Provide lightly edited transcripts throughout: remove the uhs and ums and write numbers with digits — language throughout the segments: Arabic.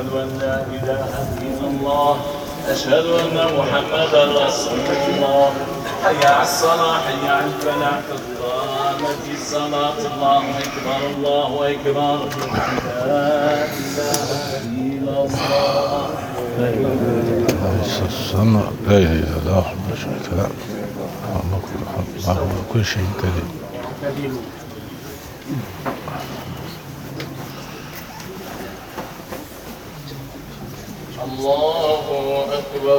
أشهد أن لا إله إلا الله أشهد أن محمدا رسول الله حي على الصلاة حي على الفلاح قامت الصلاة الله أكبر الله أكبر لا إله إلا الله لا إله إلا الله كل شيء كريم. الله أكبر.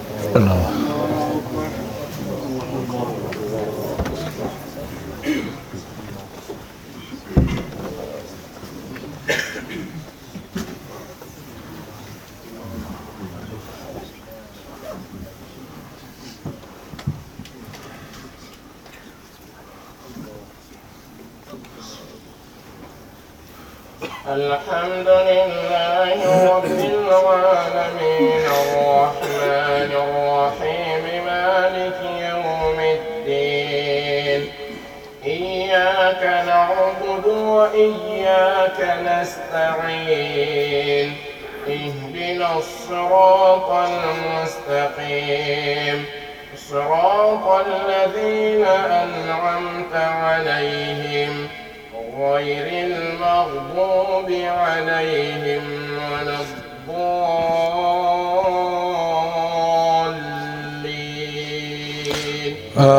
الحمد لله رب العالمين الرحمن الرحيم مالك يوم الدين إياك نعبد وإياك نستعين اهدنا الصراط المستقيم صراط الذين أنعمت عليهم غير المغضوب عليهم ولا الضالين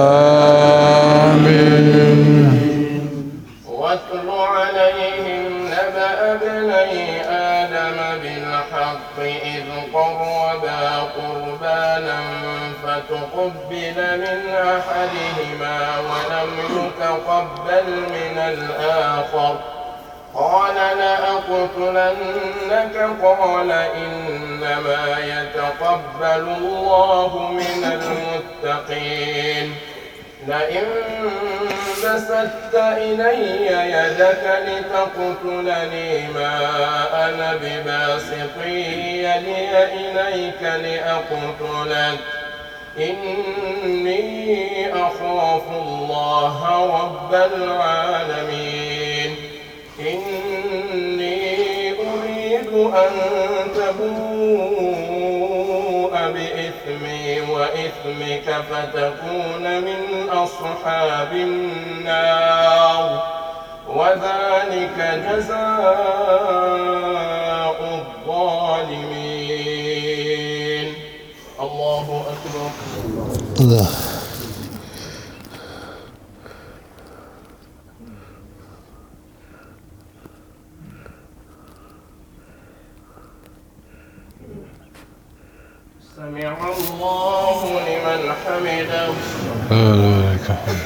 آمين. واتل عليهم نبأ ابني آدم بالحق إذ قربا قربانا فتقبل من أحدهما ولم يتقبل من الآخر قال لأقتلنك قال إنما يتقبل الله من المتقين لئن بسطت إلي يدك لتقتلني ما أنا بباسط يدي إليك لأقتلك إني أخاف الله رب العالمين إني أريد أن تبوء بإثمي وإثمك فتكون من أصحاب النار وذلك جزاء الظالمين. الله أكبر. الله. سمع الله لمن حمده. لك الحمد.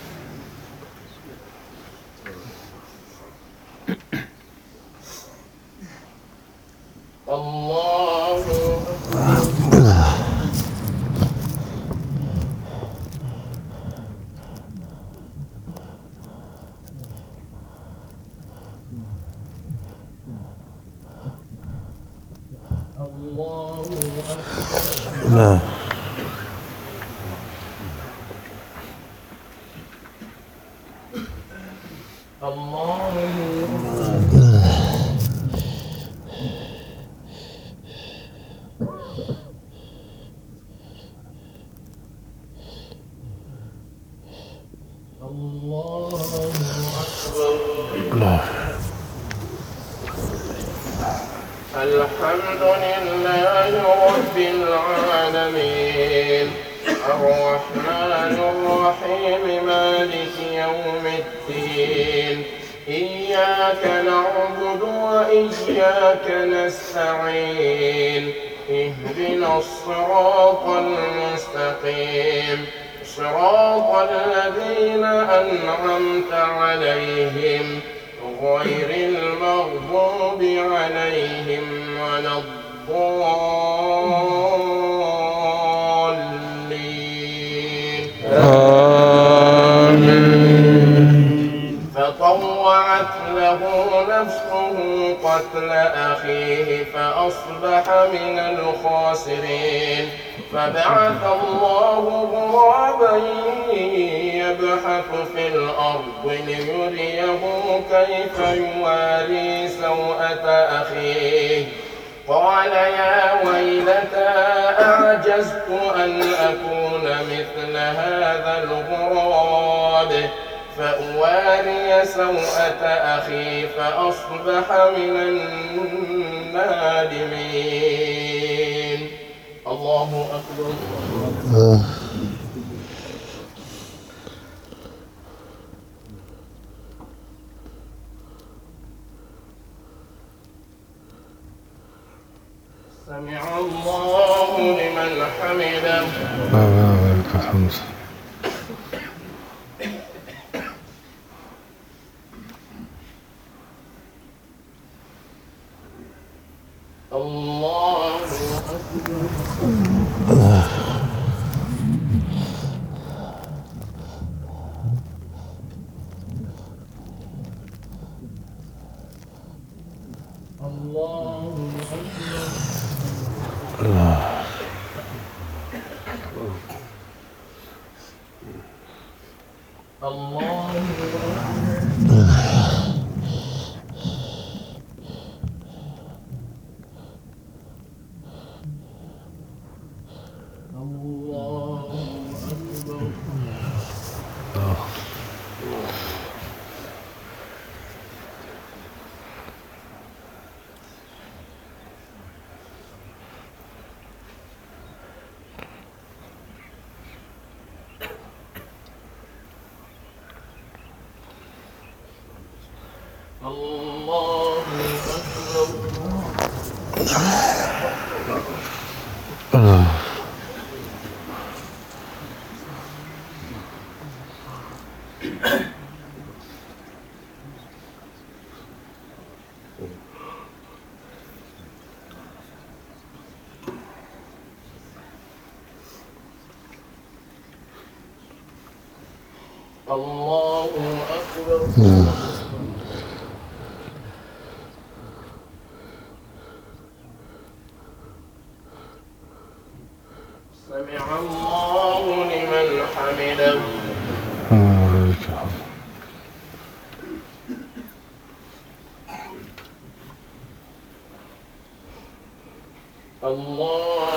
الله لا. الحمد لله رب العالمين الرحمن الرحيم مالك يوم الدين إياك نعبد وإياك نستعين اهدنا الصراط المستقيم صراط الذين أنعمت عليهم غير المغضوب عليهم ولا الضالين آمين. فطوعت له نفسه قتل أخيه فأصبح من الخاسرين فبعث الله غرابا يبحث في الأرض ليريه كيف يواري سوءة أخيه قال يا ويلتى أعجزت أن أكون مثل هذا الغراب فأواري سوءة أخي فأصبح من النادمين. الله أكبر. سمع الله لمن حمده. ولك الحمد. الله أكبر. الله أكبر. الله أكبر. سمع الله لمن حمده. ولك الحمد. الله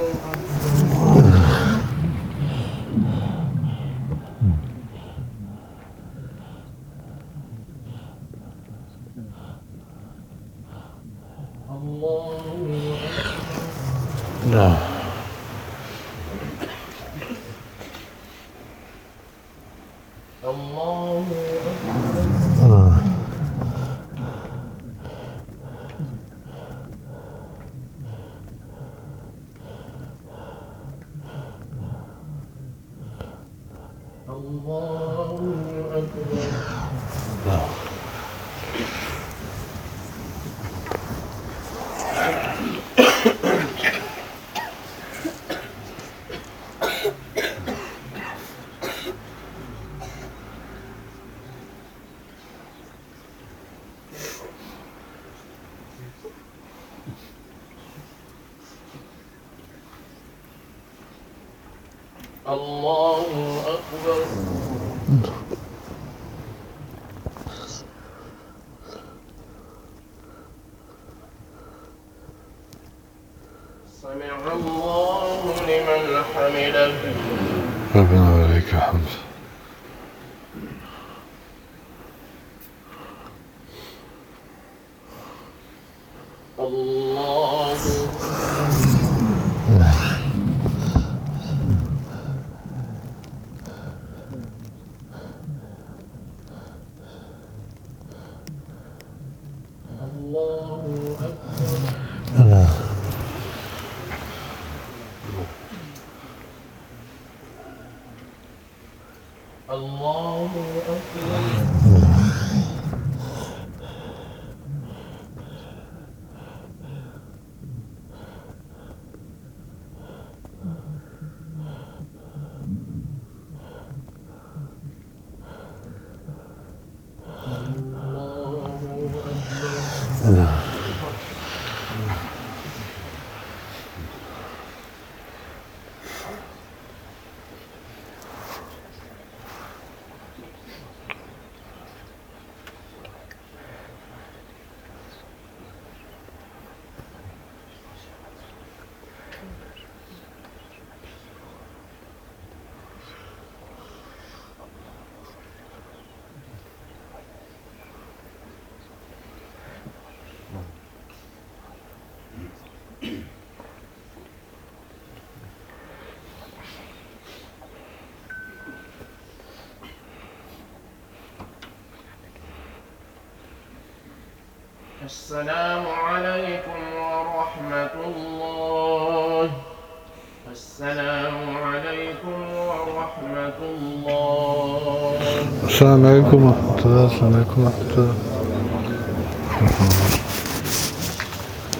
نعم. الله أكبر. الله أكبر. سمع الله لمن حمده. ربنا ولك الحمد. الله الله أكبر. السلام عليكم ورحمة الله. السلام عليكم ورحمة الله. السلام عليكم ورحمة الله. السلام عليكم ورحمة الله.